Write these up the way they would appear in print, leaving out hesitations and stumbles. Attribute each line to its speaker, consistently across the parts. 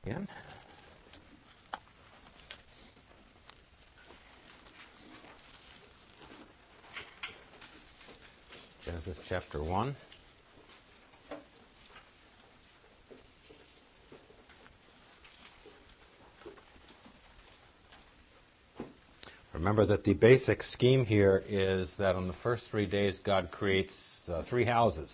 Speaker 1: Again. Genesis chapter 1. Remember that the basic scheme here is that on the first 3 days God creates 3 houses,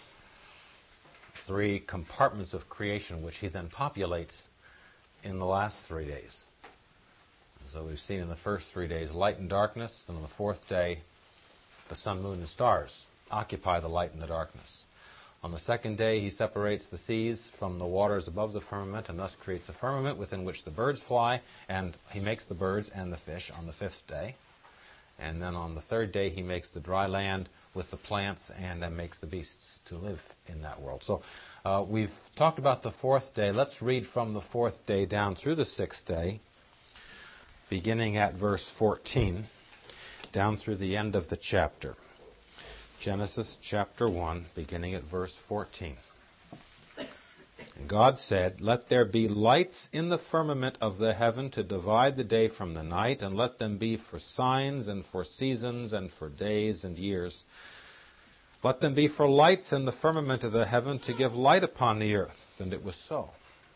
Speaker 1: 3 compartments of creation, which he then populates in the last 3 days. So we've seen in the first 3 days light and darkness, and on the 4th day the sun, moon, and stars occupy the light and the darkness. On the 2nd day he separates the seas from the waters above the firmament and thus creates a firmament within which the birds fly, and he makes the birds and the fish on the 5th day. And then on the 3rd day he makes the dry land with the plants and then makes the beasts to live in that world. So we've talked about the 4th day. Let's read from the 4th day down through the 6th day, beginning at verse 14, down through the end of the chapter. Genesis chapter 1, beginning at verse 14. And God said, "Let there be lights in the firmament of the heaven to divide the day from the night, and let them be for signs and for seasons and for days and years. Let them be for lights in the firmament of the heaven to give light upon the earth." And it was so.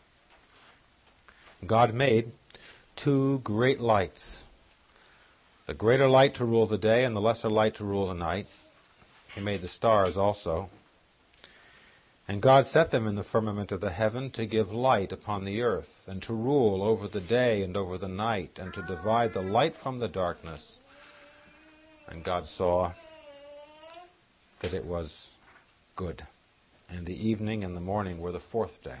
Speaker 1: God made 2 great lights, the greater light to rule the day and the lesser light to rule the night. He made the stars also. And God set them in the firmament of the heaven to give light upon the earth, and to rule over the day and over the night, and to divide the light from the darkness. And God saw that it was good. And the evening and the morning were the 4th day.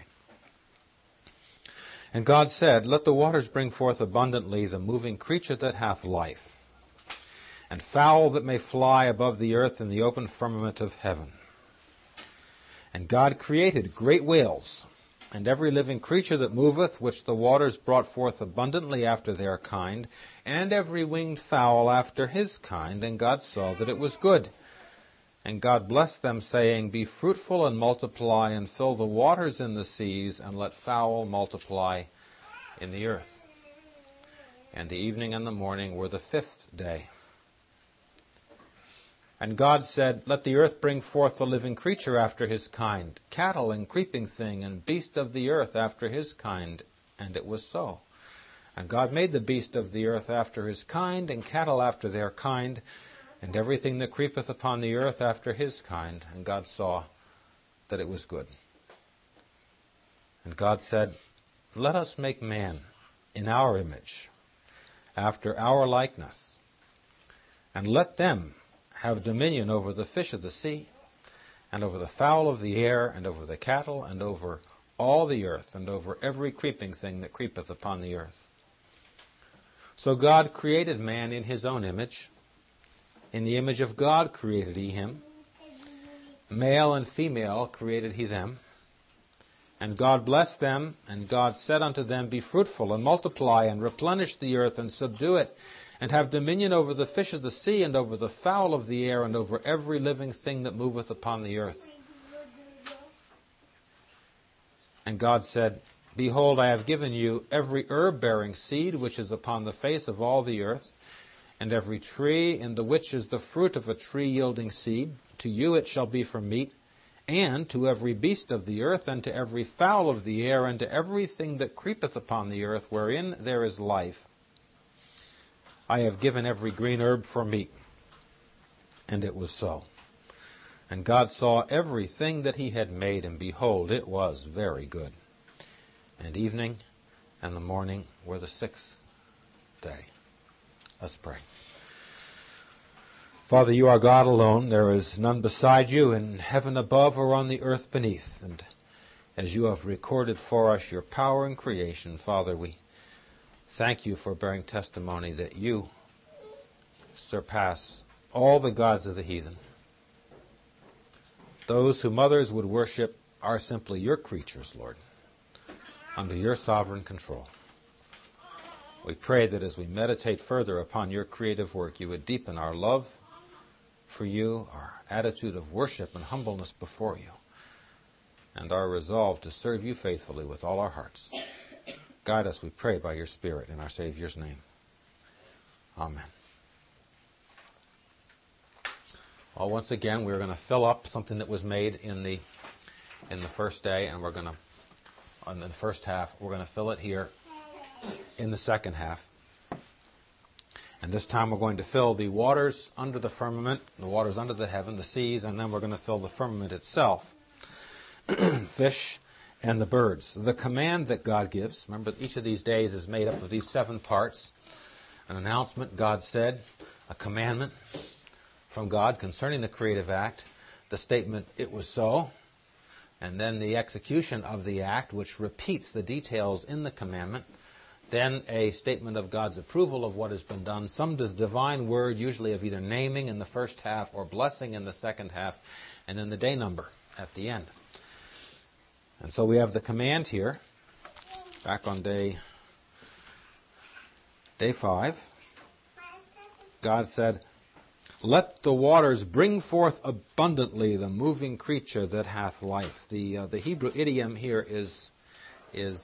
Speaker 1: And God said, "Let the waters bring forth abundantly the moving creature that hath life, and fowl that may fly above the earth in the open firmament of heaven." And God created great whales, and every living creature that moveth, which the waters brought forth abundantly after their kind, and every winged fowl after his kind. And God saw that it was good. And God blessed them, saying, "Be fruitful and multiply, and fill the waters in the seas, and let fowl multiply in the earth." And the evening and the morning were the 5th day. And God said, "Let the earth bring forth the living creature after his kind, cattle and creeping thing, and beast of the earth after his kind." And it was so. And God made the beast of the earth after his kind, and cattle after their kind, and everything that creepeth upon the earth after his kind. And God saw that it was good. And God said, "Let us make man in our image, after our likeness, and let them have dominion over the fish of the sea, and over the fowl of the air, and over the cattle, and over all the earth, and over every creeping thing that creepeth upon the earth." So God created man in his own image. In the image of God created he him. Male and female created he them. And God blessed them, and God said unto them, "Be fruitful, and multiply, and replenish the earth, and subdue it, and have dominion over the fish of the sea, and over the fowl of the air, and over every living thing that moveth upon the earth." And God said, "Behold, I have given you every herb-bearing seed which is upon the face of all the earth, and every tree in the which is the fruit of a tree yielding seed. To you it shall be for meat, and to every beast of the earth, and to every fowl of the air, and to everything that creepeth upon the earth, wherein there is life. I have given every green herb for meat." And it was so. And God saw everything that he had made, and behold, it was very good. And evening and the morning were the 6th day. Let's pray. Father, you are God alone. There is none beside you in heaven above or on the earth beneath. And as you have recorded for us your power in creation, Father, we thank you for bearing testimony that you surpass all the gods of the heathen. Those whom others would worship are simply your creatures, Lord, under your sovereign control. We pray that as we meditate further upon your creative work, you would deepen our love for you, our attitude of worship and humbleness before you, and our resolve to serve you faithfully with all our hearts. Guide us, we pray, by your Spirit, in our Savior's name. Amen. Well, once again, we're going to fill up something that was made in the first day, and we're going to, in the first half, we're going to fill it here in the second half. And this time we're going to fill the waters under the firmament, the waters under the heaven, the seas, and then we're going to fill the firmament itself, fish, and the birds. The command that God gives, remember each of these days is made up of these 7 parts. An announcement, God said, a commandment from God concerning the creative act, the statement, it was so, and then the execution of the act, which repeats the details in the commandment, then a statement of God's approval of what has been done, some divine word, usually of either naming in the first half or blessing in the second half, and then the day number at the end. And so we have the command here, back on day 5. God said, let the waters bring forth abundantly the moving creature that hath life. The Hebrew idiom here uses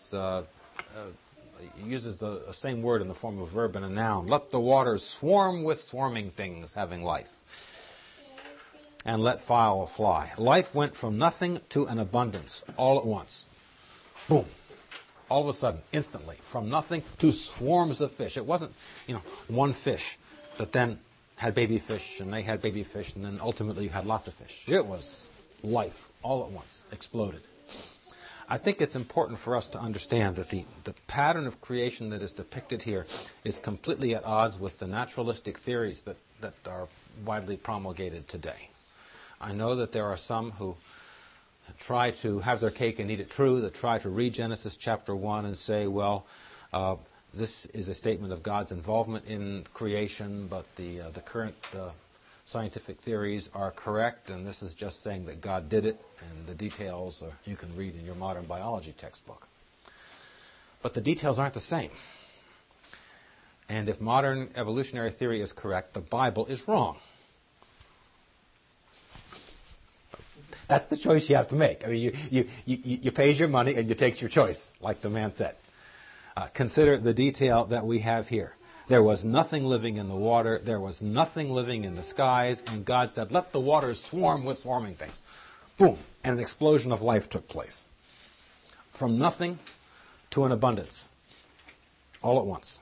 Speaker 1: the same word in the form of a verb and a noun. Let the waters swarm with swarming things having life. And let fowl fly. Life went from nothing to an abundance all at once. Boom. All of a sudden, instantly, from nothing to swarms of fish. It wasn't, one fish that then had baby fish, and they had baby fish, and then ultimately you had lots of fish. It was life all at once, exploded. I think it's important for us to understand that the pattern of creation that is depicted here is completely at odds with the naturalistic theories that are widely promulgated today. I know that there are some who try to have their cake and eat it true, that try to read Genesis chapter 1 and say, well, this is a statement of God's involvement in creation, but the current scientific theories are correct, and this is just saying that God did it, and the details you can read in your modern biology textbook. But the details aren't the same. And if modern evolutionary theory is correct, the Bible is wrong. That's the choice you have to make. I mean, you pays your money and you take your choice, like the man said. Consider the detail that we have here. There was nothing living in the water. There was nothing living in the skies. And God said, let the waters swarm with swarming things. Boom. And an explosion of life took place. From nothing to an abundance. All at once.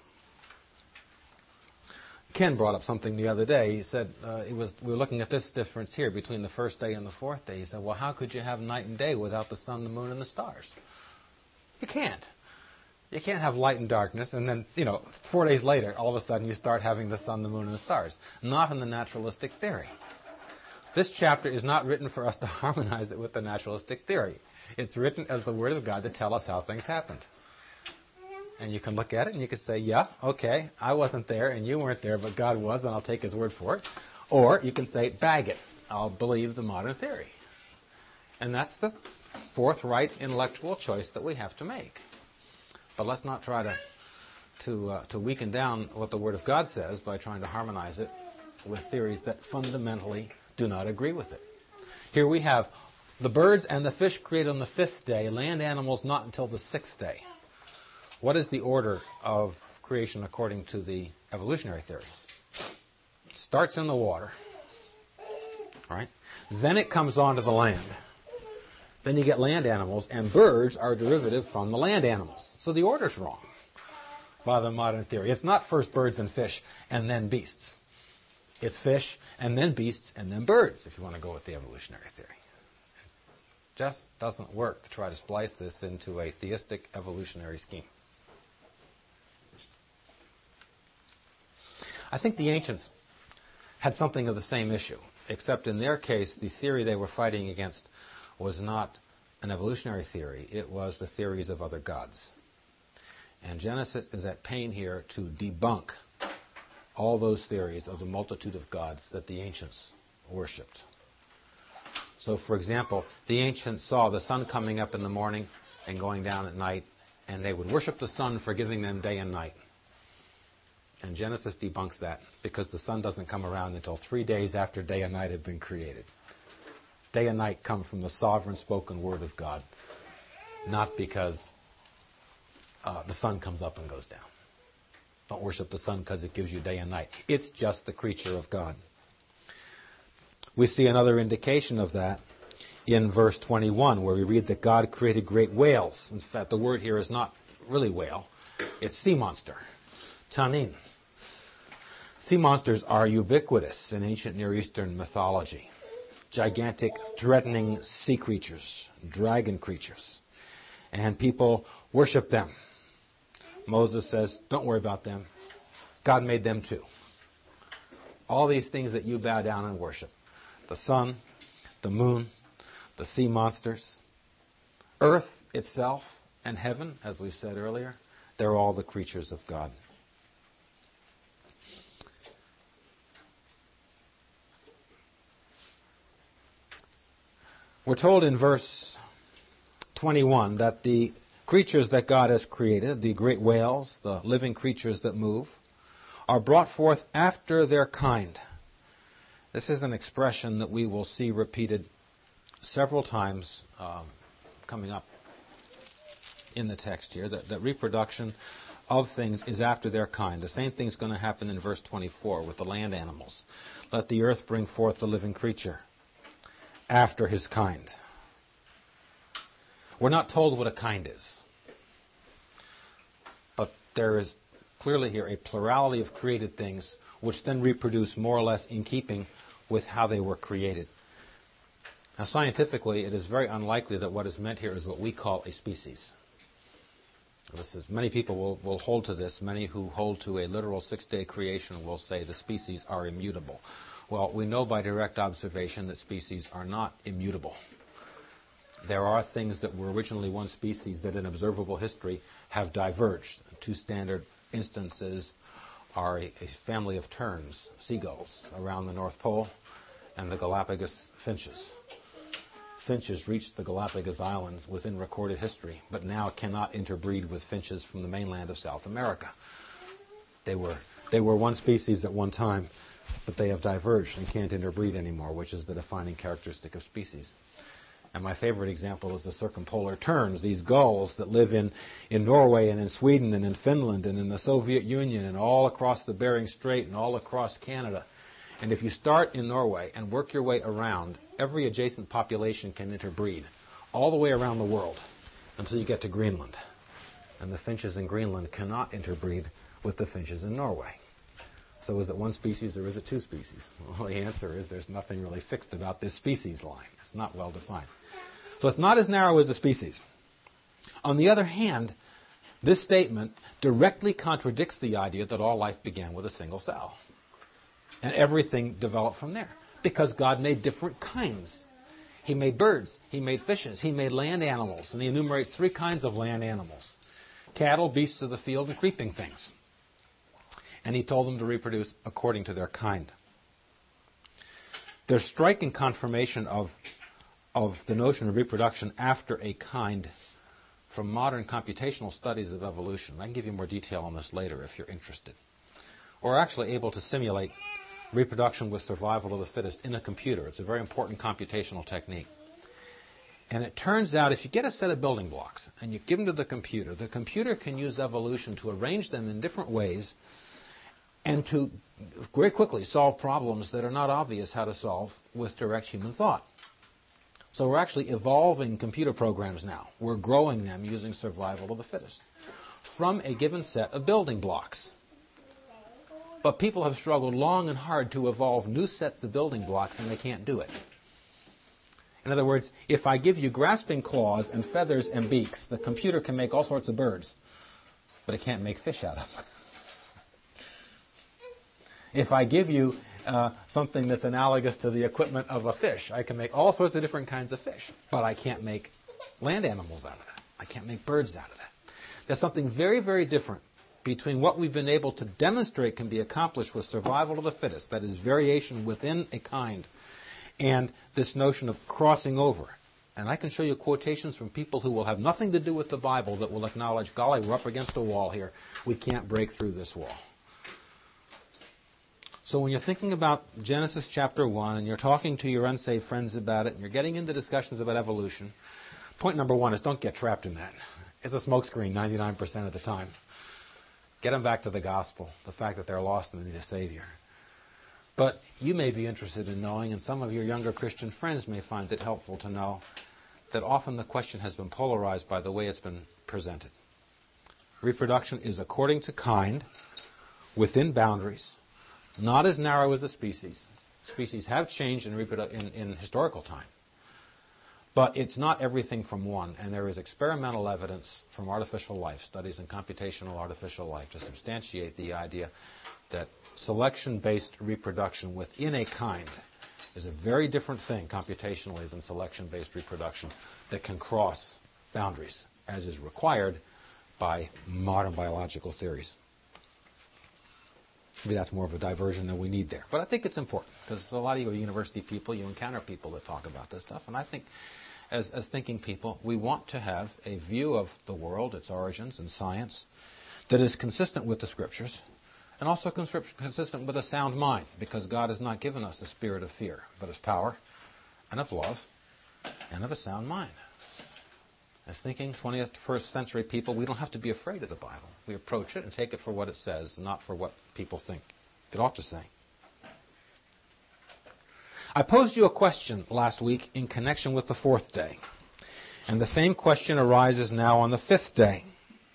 Speaker 1: Ken brought up something the other day. He said, we were looking at this difference here between the first day and the fourth day. He said, well, how could you have night and day without the sun, the moon, and the stars? You can't. You can't have light and darkness, and then, 4 days later, all of a sudden you start having the sun, the moon, and the stars. Not in the naturalistic theory. This chapter is not written for us to harmonize it with the naturalistic theory. It's written as the Word of God to tell us how things happened. And you can look at it and you can say, yeah, okay, I wasn't there and you weren't there, but God was, and I'll take His word for it. Or you can say, bag it. I'll believe the modern theory. And that's the forthright intellectual choice that we have to make. But let's not try to weaken down what the Word of God says by trying to harmonize it with theories that fundamentally do not agree with it. Here we have the birds and the fish created on the 5th day, land animals not until the 6th day. What is the order of creation according to the evolutionary theory? It starts in the water, right? Then it comes onto the land. Then you get land animals, and birds are derivative from the land animals. So the order's wrong by the modern theory. It's not first birds and fish and then beasts. It's fish and then beasts and then birds, if you want to go with the evolutionary theory. It just doesn't work to try to splice this into a theistic evolutionary scheme. I think the ancients had something of the same issue, except in their case, the theory they were fighting against was not an evolutionary theory. It was the theories of other gods. And Genesis is at pain here to debunk all those theories of the multitude of gods that the ancients worshipped. So, for example, the ancients saw the sun coming up in the morning and going down at night, and they would worship the sun for giving them day and night. And Genesis debunks that, because the sun doesn't come around until 3 days after day and night have been created. Day and night come from the sovereign spoken word of God, not because the sun comes up and goes down. Don't worship the sun because it gives you day and night. It's just the creature of God. We see another indication of that in verse 21, where we read that God created great whales. In fact, the word here is not really whale. It's sea monster, tanin. Sea monsters are ubiquitous in ancient Near Eastern mythology. Gigantic, threatening sea creatures, dragon creatures. And people worship them. Moses says, don't worry about them. God made them too. All these things that you bow down and worship. The sun, the moon, the sea monsters, earth itself, and heaven, as we've said earlier, they're all the creatures of God. We're told in verse 21 that the creatures that God has created, the great whales, the living creatures that move, are brought forth after their kind. This is an expression that we will see repeated several times coming up in the text here, that reproduction of things is after their kind. The same thing is going to happen in verse 24 with the land animals. Let the earth bring forth the living creature after his kind. We're not told what a kind is. But there is clearly here a plurality of created things which then reproduce more or less in keeping with how they were created. Now, scientifically, it is very unlikely that what is meant here is what we call a species. Many people will hold to this. Many who hold to a literal six-day creation will say the species are immutable. Well, we know by direct observation that species are not immutable. There are things that were originally one species that in observable history have diverged. Two standard instances are a family of terns, seagulls, around the North Pole, and the Galapagos finches. Finches reached the Galapagos Islands within recorded history, but now cannot interbreed with finches from the mainland of South America. They were one species at one time, but they have diverged and can't interbreed anymore, which is the defining characteristic of species. And my favorite example is the circumpolar terns, these gulls that live in Norway and in Sweden and in Finland and in the Soviet Union and all across the Bering Strait and all across Canada. And if you start in Norway and work your way around, every adjacent population can interbreed all the way around the world until you get to Greenland. And the finches in Greenland cannot interbreed with the finches in Norway. So is it one species or is it two species? Well, the answer is there's nothing really fixed about this species line. It's not well defined. So it's not as narrow as a species. On the other hand, this statement directly contradicts the idea that all life began with a single cell. And everything developed from there. Because God made different kinds. He made birds. He made fishes. He made land animals. And he enumerates 3 kinds of land animals. Cattle, beasts of the field, and creeping things. And he told them to reproduce according to their kind. There's striking confirmation of the notion of reproduction after a kind from modern computational studies of evolution. I can give you more detail on this later if you're interested. We're actually able to simulate reproduction with survival of the fittest in a computer. It's a very important computational technique. And it turns out if you get a set of building blocks and you give them to the computer can use evolution to arrange them in different ways and to very quickly solve problems that are not obvious how to solve with direct human thought. So we're actually evolving computer programs now. We're growing them using survival of the fittest from a given set of building blocks. But people have struggled long and hard to evolve new sets of building blocks, and they can't do it. In other words, if I give you grasping claws and feathers and beaks, the computer can make all sorts of birds, but it can't make fish out of them. If I give you something that's analogous to the equipment of a fish, I can make all sorts of different kinds of fish, but I can't make land animals out of that. I can't make birds out of that. There's something very, very different between what we've been able to demonstrate can be accomplished with survival of the fittest, that is variation within a kind, and this notion of crossing over. And I can show you quotations from people who will have nothing to do with the Bible that will acknowledge, golly, we're up against a wall here. We can't break through this wall. So when you're thinking about Genesis chapter 1 and you're talking to your unsaved friends about it and you're getting into discussions about evolution, point number 1 is don't get trapped in that. It's a smokescreen 99% of the time. Get them back to the gospel, the fact that they're lost and they need a Savior. But you may be interested in knowing, and some of your younger Christian friends may find it helpful to know, that often the question has been polarized by the way it's been presented. Reproduction is according to kind, within boundaries, not as narrow as a species. Species have changed in historical time. But it's not everything from one, and there is experimental evidence from artificial life, studies in computational artificial life, to substantiate the idea that selection-based reproduction within a kind is a very different thing computationally than selection-based reproduction that can cross boundaries, as is required by modern biological theories. Maybe that's more of a diversion than we need there. But I think it's important, because a lot of you are university people, you encounter people that talk about this stuff, and I think as thinking people, we want to have a view of the world, its origins, and science that is consistent with the Scriptures, and also consistent with a sound mind, because God has not given us a spirit of fear, but of power, and of love, and of a sound mind. As thinking 21st century people, we don't have to be afraid of the Bible. We approach it and take it for what it says, not for what people think it ought to say. I posed you a question last week in connection with the fourth day, and the same question arises now on the fifth day.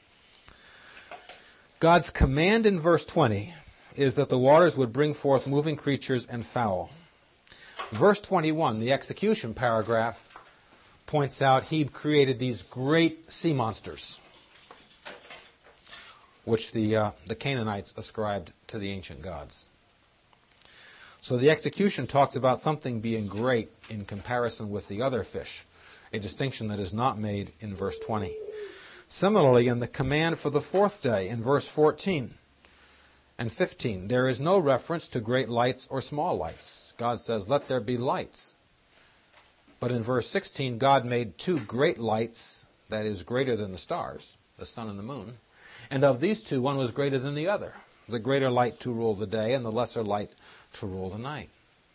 Speaker 1: God's command in verse 20 is that the waters would bring forth moving creatures and fowl. Verse 21, the execution paragraph, points out he created these great sea monsters, which the Canaanites ascribed to the ancient gods. So the execution talks about something being great in comparison with the other fish, a distinction that is not made in verse 20. Similarly, in the command for the fourth day, in verse 14 and 15, there is no reference to great lights or small lights. God says, let there be lights. But in verse 16, God made two great lights, that is, greater than the stars, the sun and the moon. And of these two, one was greater than the other, the greater light to rule the day and the lesser light to rule the night.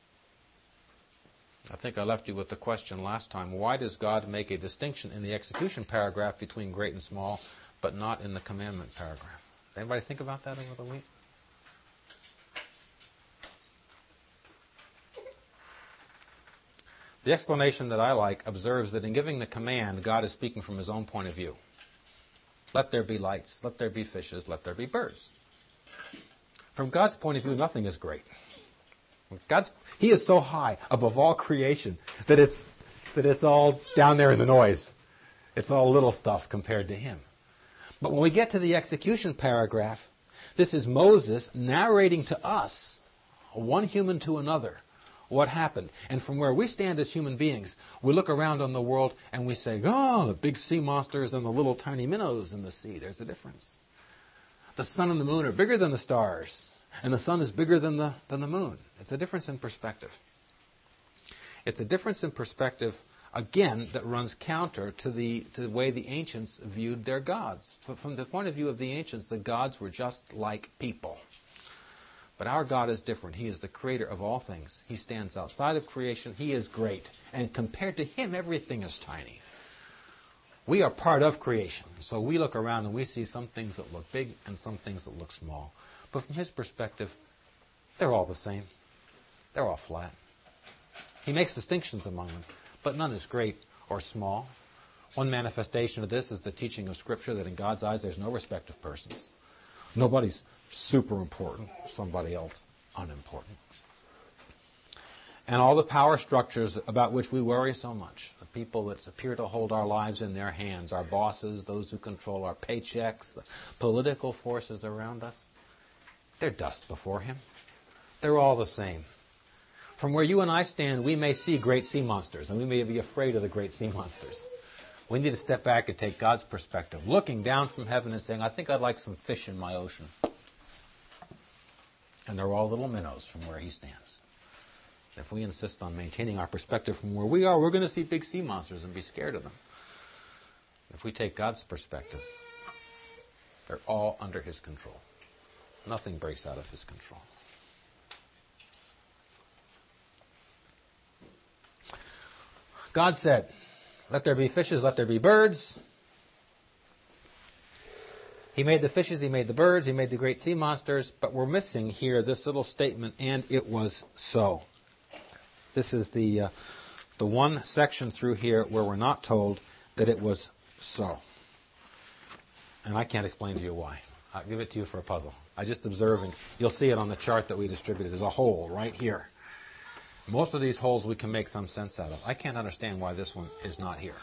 Speaker 1: I think I left you with the question last time, why does God make a distinction in the execution paragraph between great and small, but not in the commandment paragraph? Anybody think about that over the week? The explanation that I like observes that in giving the command, God is speaking from his own point of view. Let there be lights, let there be fishes, let there be birds. From God's point of view, nothing is great. He is so high above all creation that it's all down there in the noise. It's all little stuff compared to him. But when we get to the execution paragraph, this is Moses narrating to us, one human to another, what happened. And from where we stand as human beings, we look around on the world and we say, oh, the big sea monsters and the little tiny minnows in the sea. There's a difference. The sun and the moon are bigger than the stars, and the sun is bigger than the moon. It's a difference in perspective. It's a difference in perspective, again, that runs counter to the way the ancients viewed their gods. From the point of view of the ancients, the gods were just like people. But our God is different. He is the creator of all things. He stands outside of creation. He is great. And compared to him, everything is tiny. We are part of creation. So we look around and we see some things that look big and some things that look small. But from his perspective, they're all the same. They're all flat. He makes distinctions among them, but none is great or small. One manifestation of this is the teaching of Scripture that in God's eyes there's no respect of persons. Nobody's super important, somebody else unimportant. And all the power structures about which we worry so much, the people that appear to hold our lives in their hands, our bosses, those who control our paychecks, the political forces around us, they're dust before him. They're all the same. From where you and I stand, we may see great sea monsters, and we may be afraid of the great sea monsters. We need to step back and take God's perspective, looking down from heaven and saying, I think I'd like some fish in my ocean. And they're all little minnows from where he stands. If we insist on maintaining our perspective from where we are, we're going to see big sea monsters and be scared of them. If we take God's perspective, they're all under his control. Nothing breaks out of his control. God said, let there be fishes, let there be birds. He made the fishes, he made the birds, he made the great sea monsters, but we're missing here this little statement, and it was so. This is the one section through here where we're not told that it was so. And I can't explain to you why. I'll give it to you for a puzzle. I just observing. You'll see it on the chart that we distributed. There's a hole right here. Most of these holes we can make some sense out of. I can't understand why this one is not here.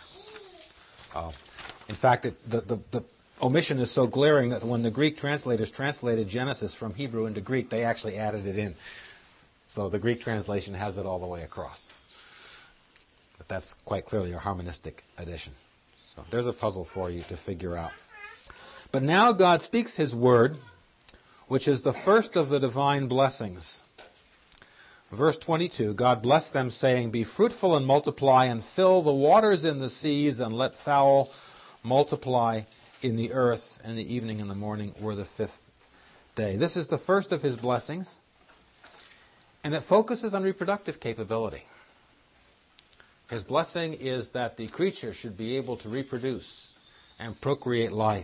Speaker 1: In fact, the omission is so glaring that when the Greek translators translated Genesis from Hebrew into Greek, they actually added it in. So the Greek translation has it all the way across. But that's quite clearly a harmonistic addition. So there's a puzzle for you to figure out. But now God speaks His word, which is the first of the divine blessings. Verse 22, God blessed them, saying, "Be fruitful and multiply, and fill the waters in the seas, and let fowl multiply in the earth." And the evening and the morning were the fifth day. This is the first of His blessings, and it focuses on reproductive capability. His blessing is that the creature should be able to reproduce and procreate life.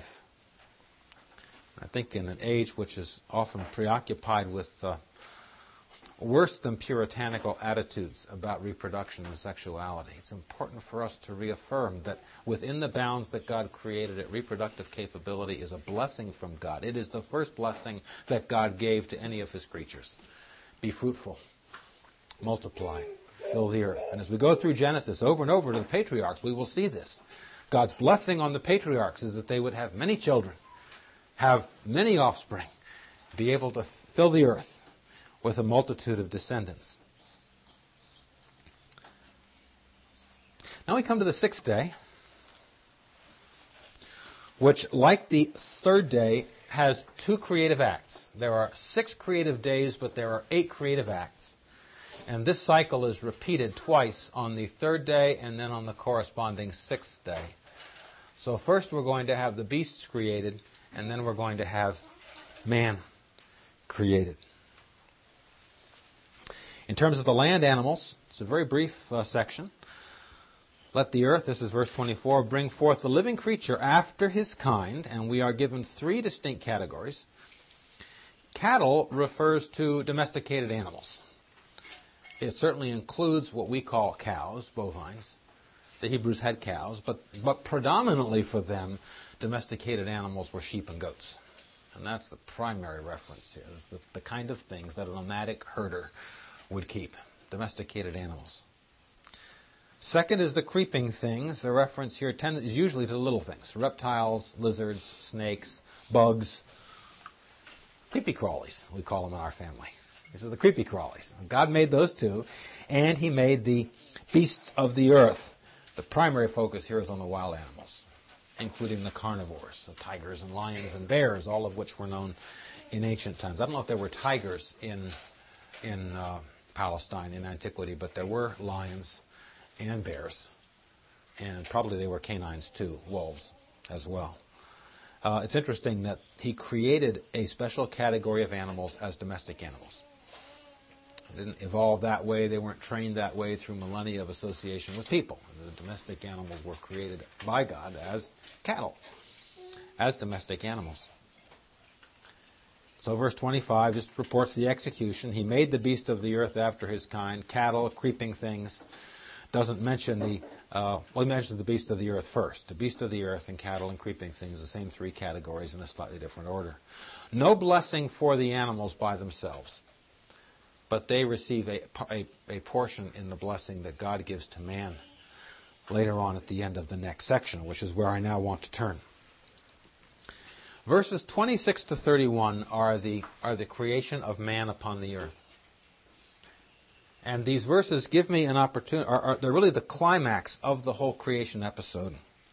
Speaker 1: I think in an age which is often preoccupied with worse than puritanical attitudes about reproduction and sexuality, it's important for us to reaffirm that within the bounds that God created it, reproductive capability is a blessing from God. It is the first blessing that God gave to any of His creatures. Be fruitful, multiply, fill the earth. And as we go through Genesis over and over to the patriarchs, we will see this. God's blessing on the patriarchs is that they would have many children, have many offspring, be able to fill the earth with a multitude of descendants. Now we come to the sixth day, which, like the third day, has two creative acts. There are 6 creative days, but there are 8 creative acts. And this cycle is repeated twice on the third day and then on the corresponding 6th day. So first we're going to have the beasts created, and then we're going to have man created. In terms of the land animals, it's a very brief section. Let the earth, this is verse 24, bring forth the living creature after his kind, and we are given 3 distinct categories. Cattle refers to domesticated animals. It certainly includes what we call cows, bovines. The Hebrews had cows, but predominantly for them, domesticated animals were sheep and goats. And that's the primary reference here, is the kind of things that a nomadic herder would keep, domesticated animals. Second is the creeping things. The reference here is usually to the little things, reptiles, lizards, snakes, bugs, creepy crawlies, we call them in our family. These are the creepy crawlies. God made those 2, and He made the beasts of the earth. The primary focus here is on the wild animals, including the carnivores, so tigers and lions and bears, all of which were known in ancient times. I don't know if there were tigers in Palestine in antiquity, but there were lions and bears, and probably they were canines too, wolves as well. It's interesting that He created a special category of animals as domestic animals. It didn't evolve that way. They weren't trained that way through millennia of association with people. The domestic animals were created by God as cattle, as domestic animals. So verse 25 just reports the execution. He made the beast of the earth after his kind, cattle, creeping things. Doesn't mention he mentions the beast of the earth first. The beast of the earth and cattle and creeping things, the same 3 categories in a slightly different order. No blessing for the animals by themselves, but they receive a portion in the blessing that God gives to man later on at the end of the next section, which is where I now want to turn. Verses 26 to 31 are the creation of man upon the earth. And these verses give me an opportunity, they're really the climax of the whole creation episode.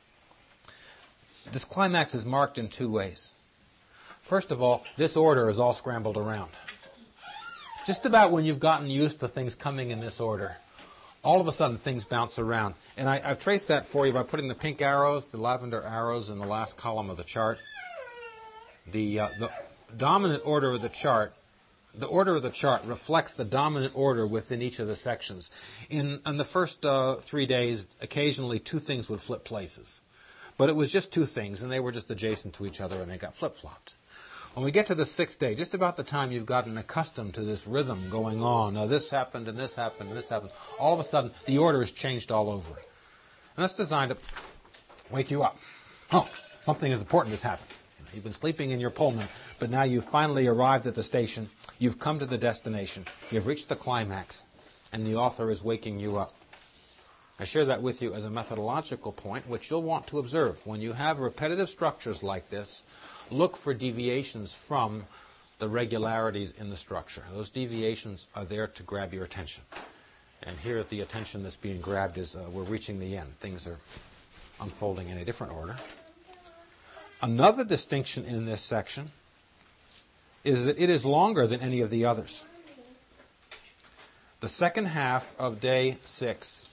Speaker 1: This climax is marked in 2 ways. First of all, this order is all scrambled around. Just about when you've gotten used to things coming in this order, all of a sudden things bounce around. And I've traced that for you by putting the pink arrows, the lavender arrows in the last column of the chart. The dominant order of the chart, the order of the chart reflects the dominant order within each of the sections. In the first 3 days, occasionally 2 things would flip places. But it was just two things, and they were just adjacent to each other, and they got flip-flopped. When we get to the sixth day, just about the time you've gotten accustomed to this rhythm going on, now this happened, and this happened, and this happened, all of a sudden, the order has changed all over. And that's designed to wake you up. Oh, something is important has happened. You've been sleeping in your Pullman, but now you've finally arrived at the station. You've come to the destination. You've reached the climax, and the author is waking you up. I share that with you as a methodological point, which you'll want to observe. When you have repetitive structures like this, look for deviations from the regularities in the structure. Those deviations are there to grab your attention. And here the attention that's being grabbed is we're reaching the end. Things are unfolding in a different order. Another distinction in this section is that it is longer than any of the others. The second half of day 6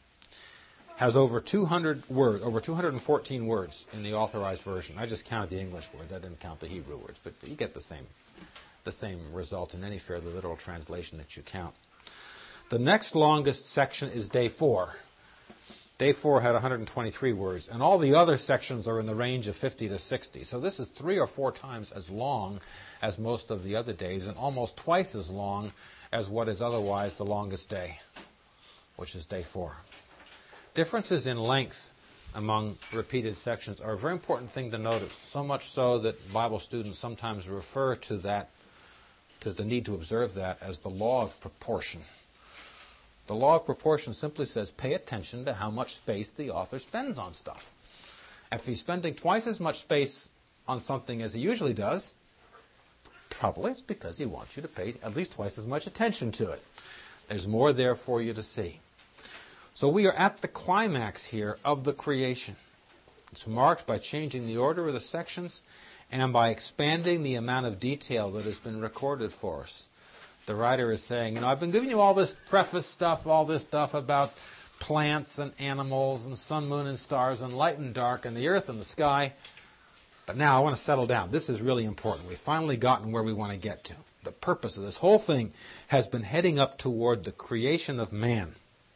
Speaker 1: has over 200 words, over 214 words in the authorized version. I just counted the English words. I didn't count the Hebrew words, but you get the same result in any fairly literal translation that you count. The next longest section is day 4. Day 4 had 123 words, and all the other sections are in the range of 50 to 60. So this is 3 or 4 times as long as most of the other days, and almost twice as long as what is otherwise the longest day, which is day 4. Differences in length among repeated sections are a very important thing to notice, so much so that Bible students sometimes refer to that, to the need to observe that, as the law of proportion. The law of proportion simply says pay attention to how much space the author spends on stuff. If he's spending twice as much space on something as he usually does, probably it's because he wants you to pay at least twice as much attention to it. There's more there for you to see. So we are at the climax here of the creation. It's marked by changing the order of the sections and by expanding the amount of detail that has been recorded for us. The writer is saying, I've been giving you all this preface stuff, all this stuff about plants and animals and sun, moon, and stars and light and dark and the earth and the sky. But now I want to settle down. This is really important. We've finally gotten where we want to get to. The purpose of this whole thing has been heading up toward the creation of man.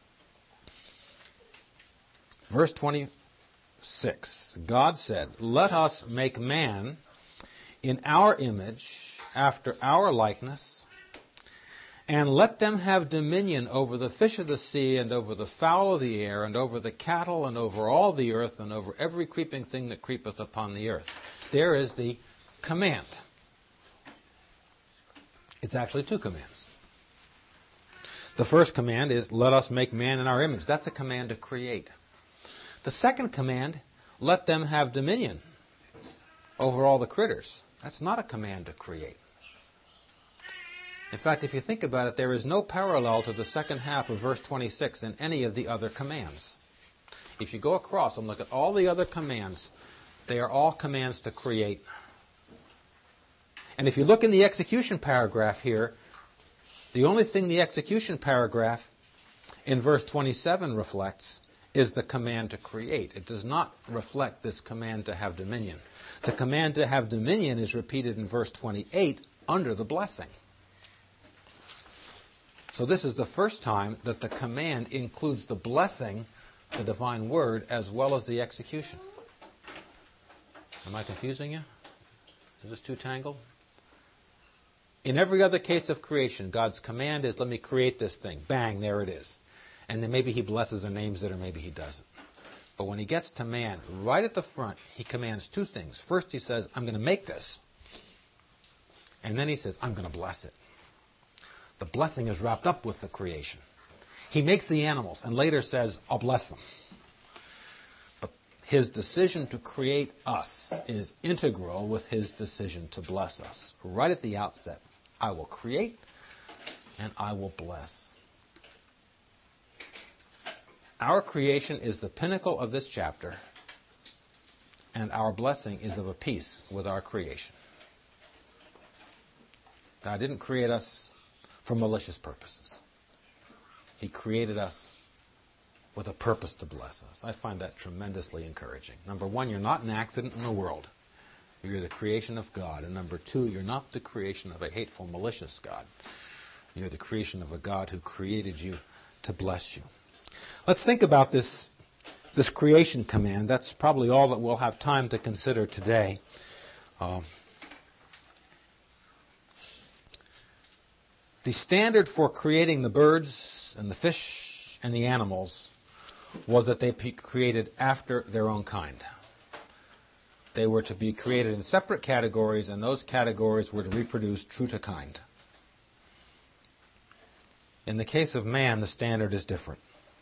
Speaker 1: Verse 26, God said, "Let us make man in our image, after our likeness, and let them have dominion over the fish of the sea, and over the fowl of the air, and over the cattle, and over all the earth, and over every creeping thing that creepeth upon the earth." There is the command. It's actually 2 commands. The first command is, let us make man in our image. That's a command to create. The second command, let them have dominion over all the critters. That's not a command to create. In fact, if you think about it, there is no parallel to the second half of verse 26 in any of the other commands. If you go across and look at all the other commands, they are all commands to create. And if you look in the execution paragraph here, the only thing the execution paragraph in verse 27 reflects is the command to create. It does not reflect this command to have dominion. The command to have dominion is repeated in verse 28 under the blessing. So this is the first time that the command includes the blessing, the divine word, as well as the execution. Am I confusing you? Is this too tangled? In every other case of creation, God's command is, let me create this thing. Bang, there it is. And then maybe he blesses and names it, or maybe he doesn't. But when he gets to man, right at the front, he commands 2 things. First, he says, I'm going to make this. And then he says, I'm going to bless it. The blessing is wrapped up with the creation. He makes the animals and later says, I'll bless them. But his decision to create us is integral with his decision to bless us. Right at the outset, I will create and I will bless. Our creation is the pinnacle of this chapter, and our blessing is of a piece with our creation. God didn't create us for malicious purposes. He created us with a purpose to bless us. I find that tremendously encouraging. Number 1, you're not an accident in the world. You're the creation of God. And number 2, you're not the creation of a hateful, malicious God. You're the creation of a God who created you to bless you. Let's think about this this creation command. That's probably all that we'll have time to consider today. The standard for creating the birds and the fish and the animals was that they be created after their own kind. They were to be created in separate categories, and those categories were to reproduce true to kind. In the case of man, the standard is different.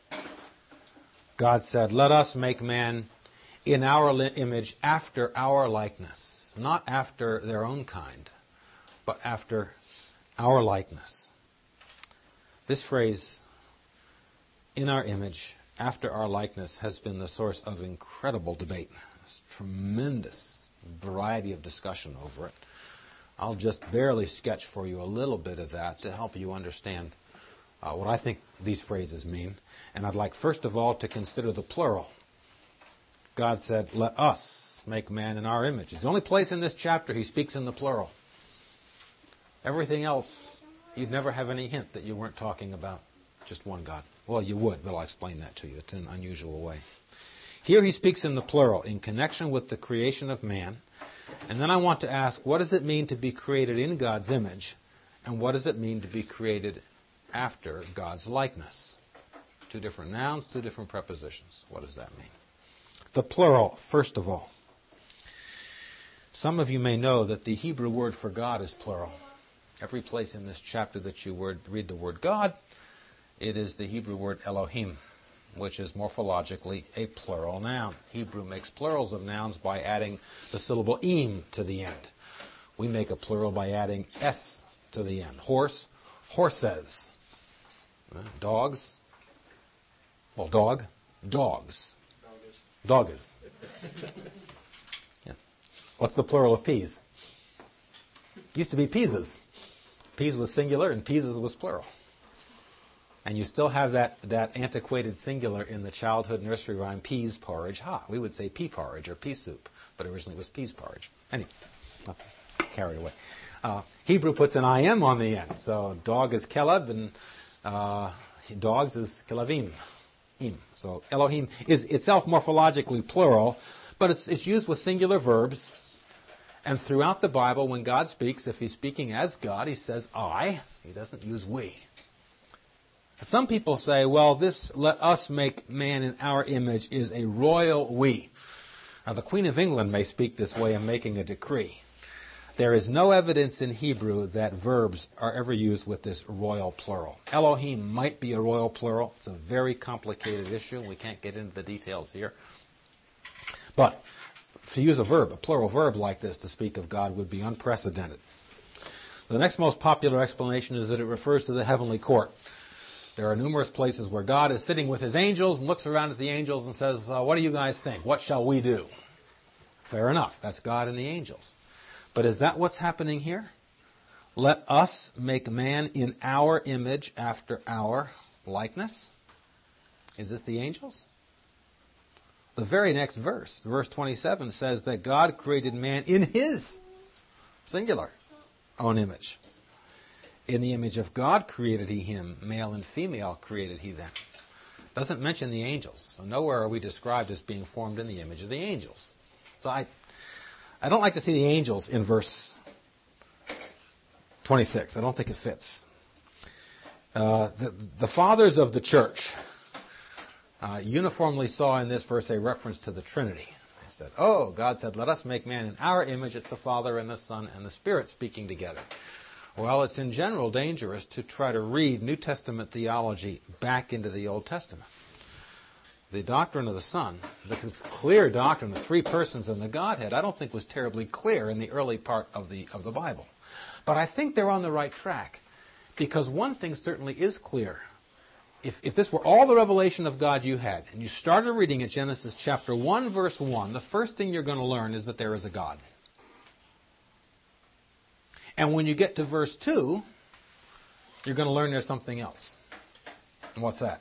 Speaker 1: God said, "Let us make man in our image after our likeness." Not after their own kind, but after our likeness. This phrase, "in our image, after our likeness," has been the source of incredible debate. There's tremendous variety of discussion over it. I'll just barely sketch for you a little bit of that to help you understand what I think these phrases mean. And I'd like, first of all, to consider the plural. God said, "Let us make man in our image." It's the only place in this chapter he speaks in the plural. Everything else, you'd never have any hint that you weren't talking about just one God. Well, you would, but I'll explain that to you. It's in an unusual way. Here he speaks in the plural in connection with the creation of man. And then I want to ask, what does it mean to be created in God's image? And what does it mean to be created after God's likeness? Two different nouns, two different prepositions. What does that mean? The plural, first of all. Some of you may know that the Hebrew word for God is plural. Every place in this chapter that you read the word God, it is the Hebrew word Elohim, which is morphologically a plural noun. Hebrew makes plurals of nouns by adding the syllable im to the end. We make a plural by adding s to the end. Horse, horses. Dogs, well, dog, dogs. Doggers. Yeah. What's the plural of peas? Used to be peases. Peas was singular and peases was plural. And you still have that antiquated singular in the childhood nursery rhyme, peas porridge hot. We would say pea porridge or pea soup, but originally it was peas porridge. Anyway, carried away. Hebrew puts an im on the end. So dog is keleb and dogs is kelavim. So Elohim is itself morphologically plural, but it's used with singular verbs. And throughout the Bible, when God speaks, if he's speaking as God, he says I. He doesn't use we. Some people say, well, this "let us make man in our image" is a royal we. Now, the Queen of England may speak this way in making a decree. There is no evidence in Hebrew that verbs are ever used with this royal plural. Elohim might be a royal plural. It's a very complicated issue. We can't get into the details here. But to use a verb, a plural verb like this to speak of God would be unprecedented. The next most popular explanation is that it refers to the heavenly court. There are numerous places where God is sitting with his angels and looks around at the angels and says, what do you guys think? What shall we do? Fair enough. That's God and the angels. But is that what's happening here? Let us make man in our image after our likeness? Is this the angels? The very next verse, verse 27, says that God created man in his singular own image. In the image of God created he him, male and female created he them. Doesn't mention the angels. So nowhere are we described as being formed in the image of the angels. So I don't like to see the angels in verse 26. I don't think it fits. The fathers of the church uniformly saw in this verse a reference to the Trinity. They said, God said, "Let us make man in our image." It's the Father and the Son and the Spirit speaking together. Well, it's in general dangerous to try to read New Testament theology back into the Old Testament. The doctrine of the Son, the clear doctrine of three persons in the Godhead, I don't think was terribly clear in the early part of the Bible. But I think they're on the right track, because one thing certainly is clear. If this were all the revelation of God you had, and you started reading at Genesis chapter 1, verse 1, the first thing you're going to learn is that there is a God. And when you get to verse 2, you're going to learn there's something else. And what's that?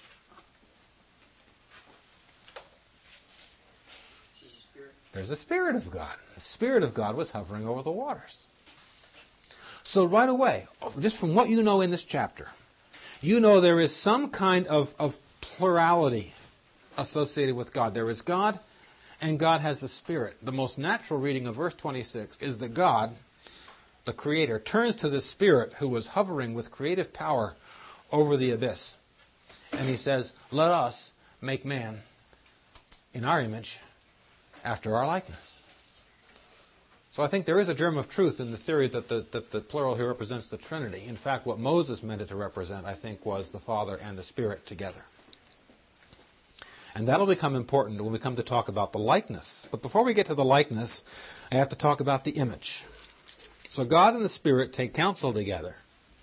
Speaker 1: There's a Spirit of God. The Spirit of God was hovering over the waters. So right away, just from what you know in this chapter, you know there is some kind of plurality associated with God. There is God, and God has a Spirit. The most natural reading of verse 26 is that God, the Creator, turns to the Spirit who was hovering with creative power over the abyss. And he says, let us make man in our image after our likeness. So I think there is a germ of truth in the theory that the plural here represents the Trinity. In fact, what Moses meant it to represent, I think, was the Father and the Spirit together. And that'll become important when we come to talk about the likeness. But before we get to the likeness, I have to talk about the image. So God and the Spirit take counsel together.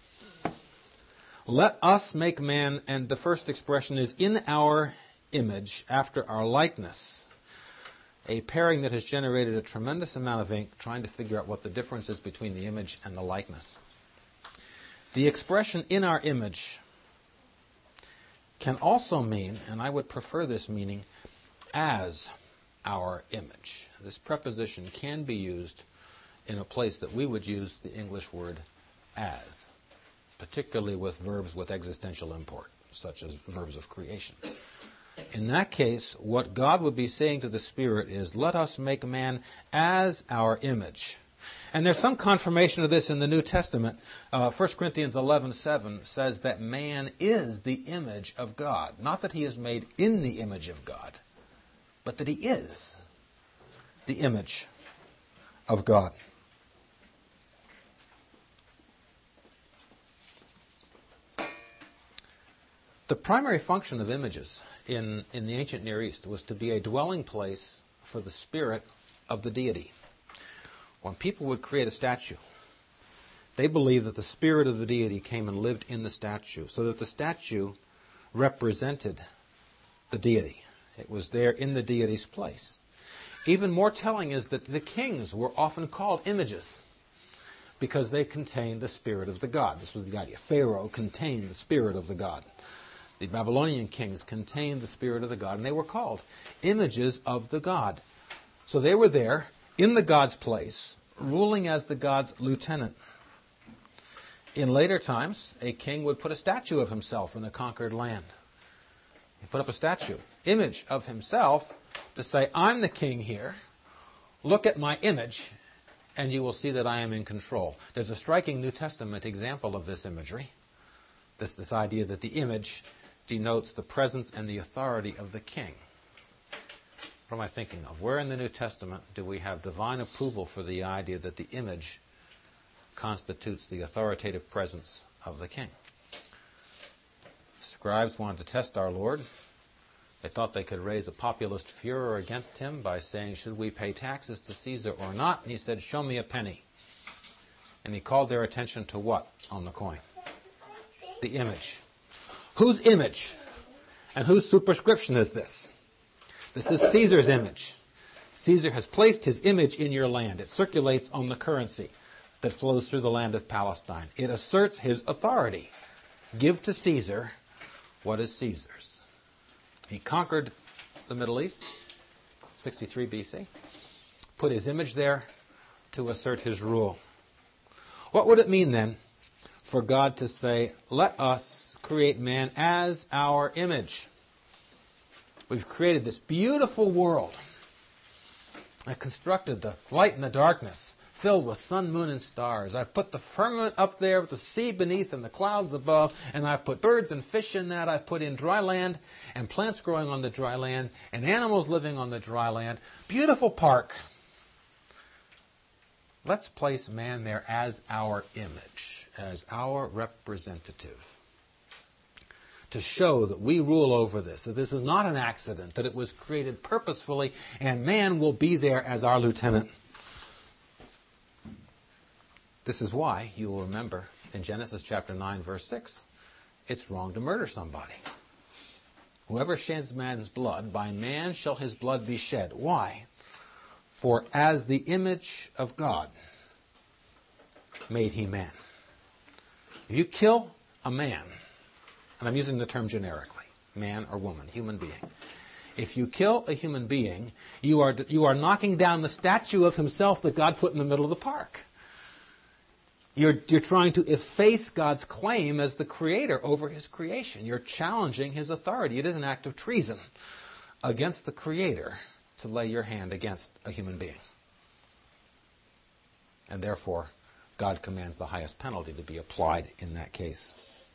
Speaker 1: Let us make man, and the first expression is in our image, after our likeness. A pairing that has generated a tremendous amount of ink trying to figure out what the difference is between the image and the likeness. The expression in our image can also mean, and I would prefer this meaning, as our image. This preposition can be used in a place that we would use the English word as, particularly with verbs with existential import, such as verbs of creation. In that case, what God would be saying to the Spirit is, let us make man as our image. And there's some confirmation of this in the New Testament. 1 Corinthians 11:7 says that man is the image of God. Not that he is made in the image of God, but that he is the image of God. The primary function of images in the ancient Near East was to be a dwelling place for the spirit of the deity. When people would create a statue, they believed that the spirit of the deity came and lived in the statue, so that the statue represented the deity. It was there in the deity's place. Even more telling is that the kings were often called images because they contained the spirit of the god. This was the idea. Pharaoh contained the spirit of the god. The Babylonian kings contained the spirit of the god, and they were called images of the god. So they were there in the god's place, ruling as the god's lieutenant. In later times, a king would put a statue of himself in a conquered land. He put up a statue, image of himself, to say, I'm the king here. Look at my image, and you will see that I am in control. There's a striking New Testament example of this imagery. This idea that the image denotes the presence and the authority of the king. What am I thinking of? Where in the New Testament do we have divine approval for the idea that the image constitutes the authoritative presence of the king? Scribes wanted to test our Lord. They thought they could raise a populist furor against him by saying, should we pay taxes to Caesar or not? And he said, show me a penny. And he called their attention to what on the coin? The image. Whose image and whose superscription is this? This is Caesar's image. Caesar has placed his image in your land. It circulates on the currency that flows through the land of Palestine. It asserts his authority. Give to Caesar what is Caesar's. He conquered the Middle East, 63 BC, put his image there to assert his rule. What would it mean then for God to say, let us create man as our image? We've created this beautiful world. I constructed the light and the darkness, filled with sun, moon, and stars. I've put the firmament up there with the sea beneath and the clouds above, and I've put birds and fish in that. I've put in dry land and plants growing on the dry land and animals living on the dry land. Beautiful park. Let's place man there as our image, as our representative, to show that we rule over this, that this is not an accident, that it was created purposefully, and man will be there as our lieutenant. This is why, you will remember, in Genesis chapter 9, verse 6, it's wrong to murder somebody. Whoever sheds man's blood, by man shall his blood be shed. Why? For as the image of God made he man. If you kill a man, and I'm using the term generically, man or woman, human being. If you kill a human being, you are knocking down the statue of himself that God put in the middle of the park. You're trying to efface God's claim as the creator over his creation. You're challenging his authority. It is an act of treason. against the Creator to lay your hand against a human being. And therefore, God commands the highest penalty to be applied in that case.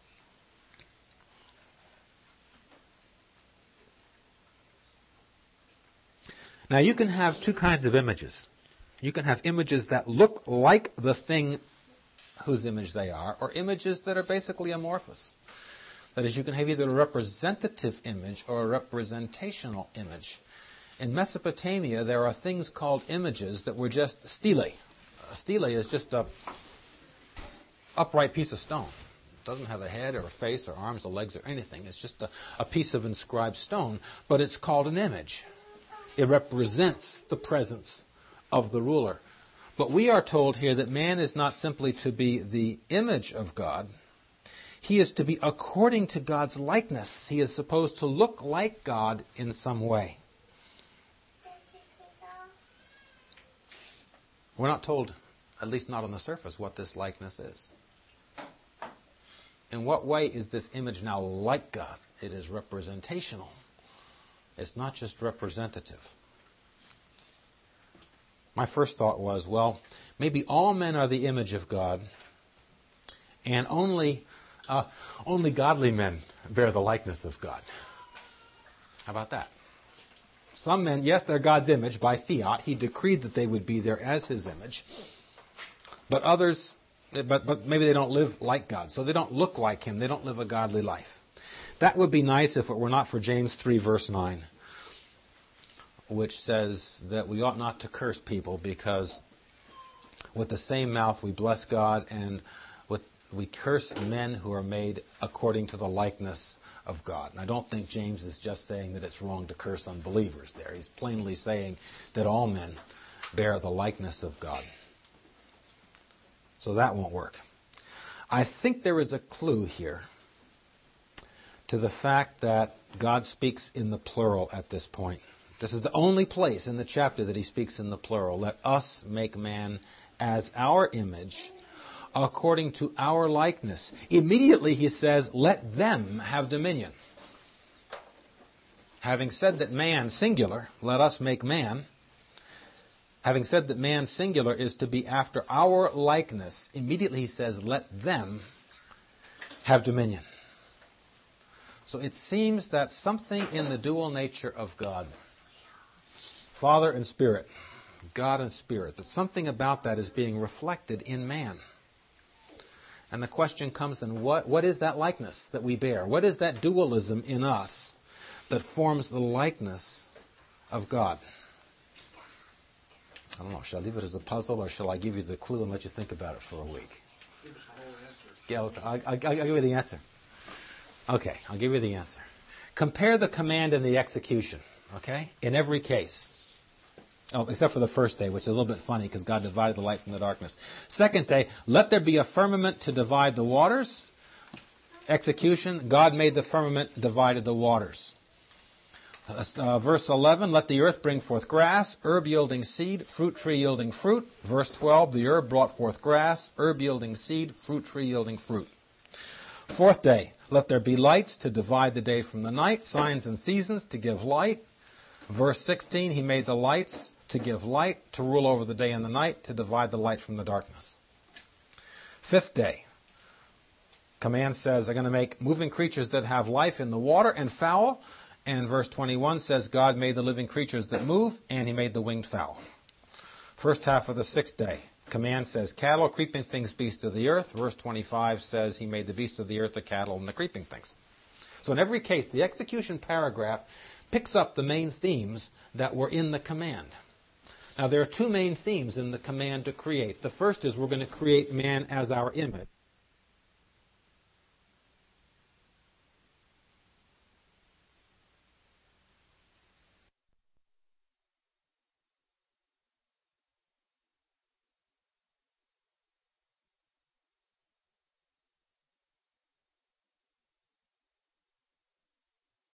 Speaker 1: Now, you can have two kinds of images. You can have images that look like the thing whose image they are, or images that are basically amorphous. That is, you can have either a representative image or a representational image. In Mesopotamia, there are things called images that were just stelae. A stele is just an upright piece of stone. It doesn't have a head or a face or arms or legs or anything. It's just a piece of inscribed stone, but it's called an image. It represents the presence of the ruler. But we are told here that man is not simply to be the image of God. He is to be according to God's likeness. He is supposed to look like God in some way. We're not told, at least not on the surface, what this likeness is. In what way is this image now like God? It is representational. It's not just representative. My first thought was, well, maybe all men are the image of God, and only godly men bear the likeness of God. How about that? Some men, yes, they're God's image by fiat. He decreed that they would be there as His image. But others, but maybe they don't live like God, so they don't look like Him. They don't live a godly life. That would be nice if it were not for James 3, verse 9, which says that we ought not to curse people because with the same mouth we bless God and we curse men who are made according to the likeness of God. And I don't think James is just saying that it's wrong to curse unbelievers there. He's plainly saying that all men bear the likeness of God. So that won't work. I think there is a clue here to the fact that God speaks in the plural at this point. This is the only place in the chapter that He speaks in the plural. Let us make man as our image, according to our likeness. Immediately He says, let them have dominion. Having said that man, singular, let us make man. Having said that man, singular, is to be after our likeness, immediately He says, let them have dominion. So it seems that something in the dual nature of God, Father and Spirit, God and Spirit, that something about that is being reflected in man. And the question comes then, what is that likeness that we bear? What is that dualism in us that forms the likeness of God? I don't know. Shall I leave it as a puzzle or shall I give you the clue and let you think about it for a week?
Speaker 2: Give us the whole answer.
Speaker 1: Yeah, I'll give you the answer. Okay, I'll give you the answer. Compare the command and the execution, okay, in every case. Oh, except for the first day, which is a little bit funny because God divided the light from the darkness. Second day, let there be a firmament to divide the waters. Execution, God made the firmament, divided the waters. Verse 11, let the earth bring forth grass, herb yielding seed, fruit tree yielding fruit. Verse 12, the herb brought forth grass, herb yielding seed, fruit tree yielding fruit. Fourth day, let there be lights to divide the day from the night, signs and seasons to give light. Verse 16, He made the lights to give light, to rule over the day and the night, to divide the light from the darkness. Fifth day, command says, I'm going to make moving creatures that have life in the water and fowl. And verse 21 says, God made the living creatures that move, and He made the winged fowl. First half of the sixth day, command says, cattle, creeping things, beasts of the earth. Verse 25 says, He made the beasts of the earth, the cattle, and the creeping things. So in every case, the execution paragraph picks up the main themes that were in the command. Now, there are two main themes in the command to create. The first is we're going to create man as our image.